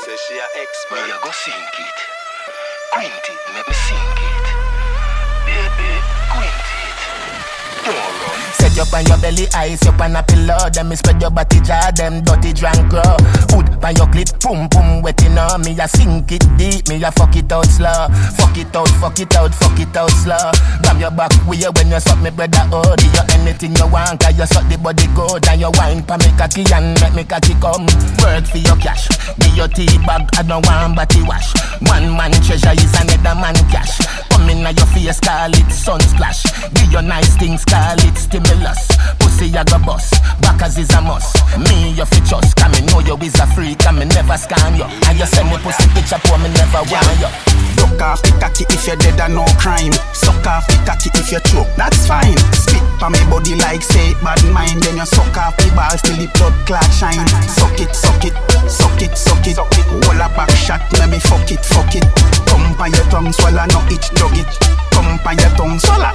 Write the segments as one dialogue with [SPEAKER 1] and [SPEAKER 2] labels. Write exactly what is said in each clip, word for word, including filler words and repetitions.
[SPEAKER 1] Say she a expert.
[SPEAKER 2] Me a go sink it. Quint it, make me sink it. Baby, quint it. Don't run.
[SPEAKER 3] Set you up on your belly, ice you up on a pillow. Then me spread your body jar, them dirty drunk girl. Hood on your clit, boom boom wet in her. Me a sink it deep, me a fuck it out slow. Fuck it out, fuck it out, fuck it out slow. Grab your back with you when you suck me brother. Oh, do you anything you want, cause you suck the body good. And you wine pa me cocky and make me cocky come. Work for your cash, give your tea bag, I don't want body wash. One man treasure is another man cash. Come in your face, call it sun splash. Give your nice things, call it stimulus. Pussy I go bust, backers is a must. Me you fi trust, cause me know you is a freak and me never scam you. And you send me pussy picture for me never want you.
[SPEAKER 4] Suck off the cocky if you're dead and no crime. Suck off the cocky if you choke, that's fine. Spit pa me body like say it bad mind. Then you suck off the balls till the blood clot shine. Suck it, suck it, suck it, suck it. Hold a back shot, let me fuck it, fuck it. Come pa your tongue, swallow no itch, dug it. Come pa your tongue, swallow.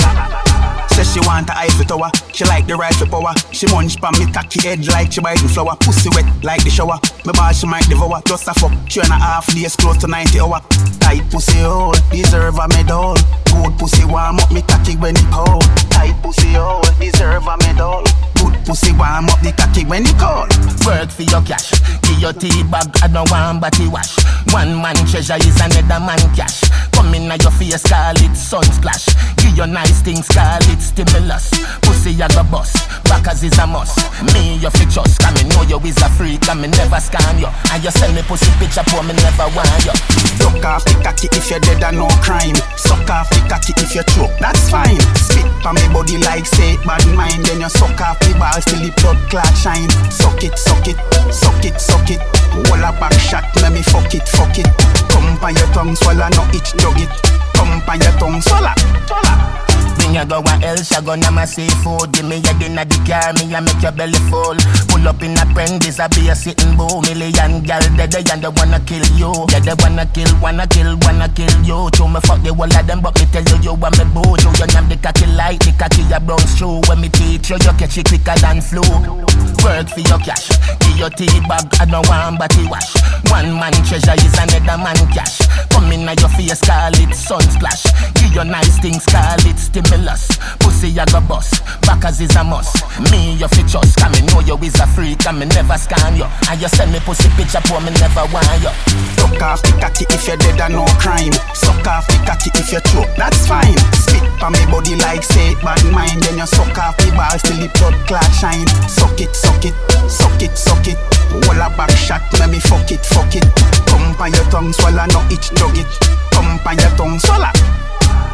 [SPEAKER 4] Say she want a Eiffel Tower, she like the rifle power. She munch pa me cocky head like she biting flower. Pussy wet like the shower, me ball she might devour. Just a fuck, three and a half days close to ninety hour. Tight pussy hole, deserve a medal. Good pussy warm up me cocky when it cold. Tight pussy hole, deserve a medal. Good pussy warm up the cocky when it cold.
[SPEAKER 3] Work for your cash, give your tea bag, I don't want body wash. One man treasure is another man cash. Come in your face, call it sun splash. Give your nice things, call it stimulus. Pussy I go bust, backers is a must. Me you fi trust, cause me know you is a freak and me never scam you. And you send me pussy picture for me never want you.
[SPEAKER 4] Suck off the cocky if you're dead and no crime. Suck off the cocky if you choke, that's fine. Spit pa me body like say it bad mind. Then you suck off the balls till the blood clot shine. Suck it, suck it, suck it, suck it. Hold a back shot, let me fuck it, fuck it. Come pa your tongue, swallow no itch, dug it. Come pa your tongue, swallow, swallow.
[SPEAKER 3] Bring your go and else, you gonna my seafood. Give me your dinner, the car, me and make your belly full. Pull up in a prentice, I be a sitting bull. Million gal dead, and they wanna kill you. Yeah, they wanna kill, wanna kill, wanna kill you. Show me fuck the whole of them, but me tell you, you want me boo. You you name the cocky like the cocky a brown shoe. When me teach you, you catch it quicker than flu. Work for your cash, give your tea bag, I don't want body wash. One man treasure is another man cash. Come in your face, call it sun splash. Give your nice things, call it stimulus. Pussy I go bust, backers is a must. Me you fi trust, cause me know you is a freak and me never scam you. And you send me pussy picture for me never want you.
[SPEAKER 4] Suck off the cocky if you're dead and no crime. Suck off the cocky if you choke, that's fine. Spit pa me body like say it bad mind. Then you suck off the balls till the blood clot shine. Suck it, suck it, suck it, suck it. Hold a back shot, let me fuck it, fuck it. Come pa your tongue, swallow no itch, dug it. Come pa your tongue, swallow.